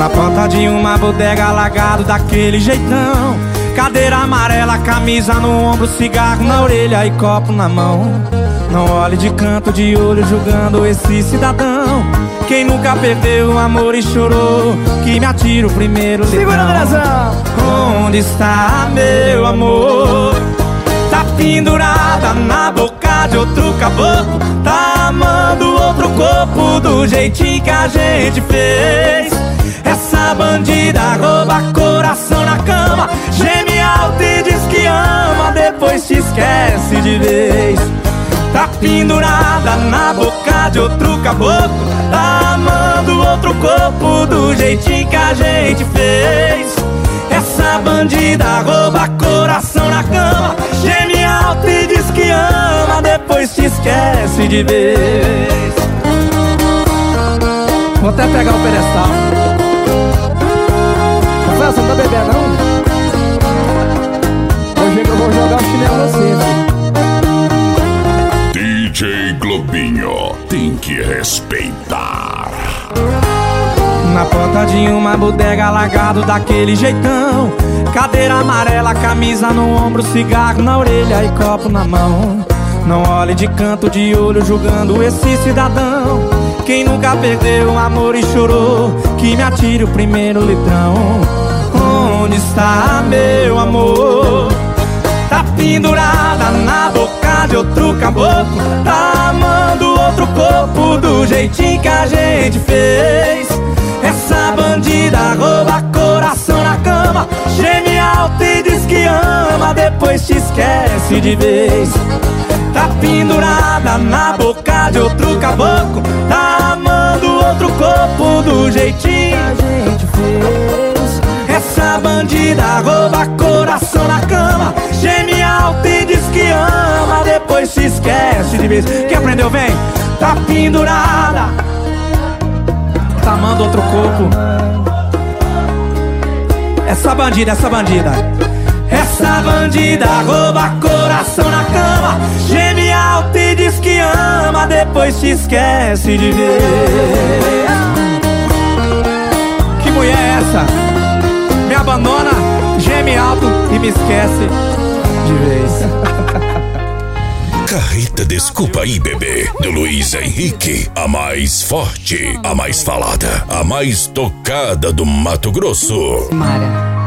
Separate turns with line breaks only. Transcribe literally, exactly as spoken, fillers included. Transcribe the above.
Na porta de uma bodega, largado daquele jeitão, cadeira amarela, camisa no ombro, cigarro na orelha e copo na mão. Não olhe de canto de olho julgando esse cidadão. Quem nunca perdeu o amor e chorou, que me atira o primeiro litrão.
Segura, Andrezão!
Onde está meu amor? Tá pendurada na boca de outro caboclo, tá amando outro corpo do jeitinho que a gente fez. Essa bandida rouba coração na cama, geme alto e diz que ama, depois te esquece de vez. Tá pendurada na boca de outro caboclo, tá amando outro corpo do jeitinho que a gente fez. Essa bandida rouba coração na cama, geme alto e diz que ama, depois te esquece de vez.
Vou até pegar o pedestal. Rafael, você não tá bebendo, não? Hoje eu vou jogar o chinelo assim, filho.
D J Globinho tem que respeitar.
Na porta de uma bodega, largado daquele jeitão, cadeira amarela, camisa no ombro, cigarro na orelha e copo na mão. Não olhe de canto de olho julgando esse cidadão. Quem nunca perdeu o amor e chorou, que me atire o primeiro litrão. Onde está meu amor? Tá pendurada na boca de outro caboclo, tá amando outro corpo do jeitinho que a gente fez. Essa bandida rouba coração na cama, geme alto e diz que ama, depois te esquece de vez. Tá pendurada na boca de outro caboclo, tá amando outro corpo do jeitinho que a gente fez. Essa bandida rouba coração na cama, geme alto e diz que ama, depois te esquece de vez. Quem aprendeu, vem. Tá pendurada, tá amando outro corpo. Essa bandida, essa bandida Essa bandida rouba coração na cama, geme alto e diz que ama, depois te esquece de ver. Que mulher é essa? Me abandona, geme alto e me esquece de vez.
Carreta Desculpa Aí Bebê, do Luiz Henrique. A mais forte, a mais falada, a mais tocada do Mato Grosso.
Mara.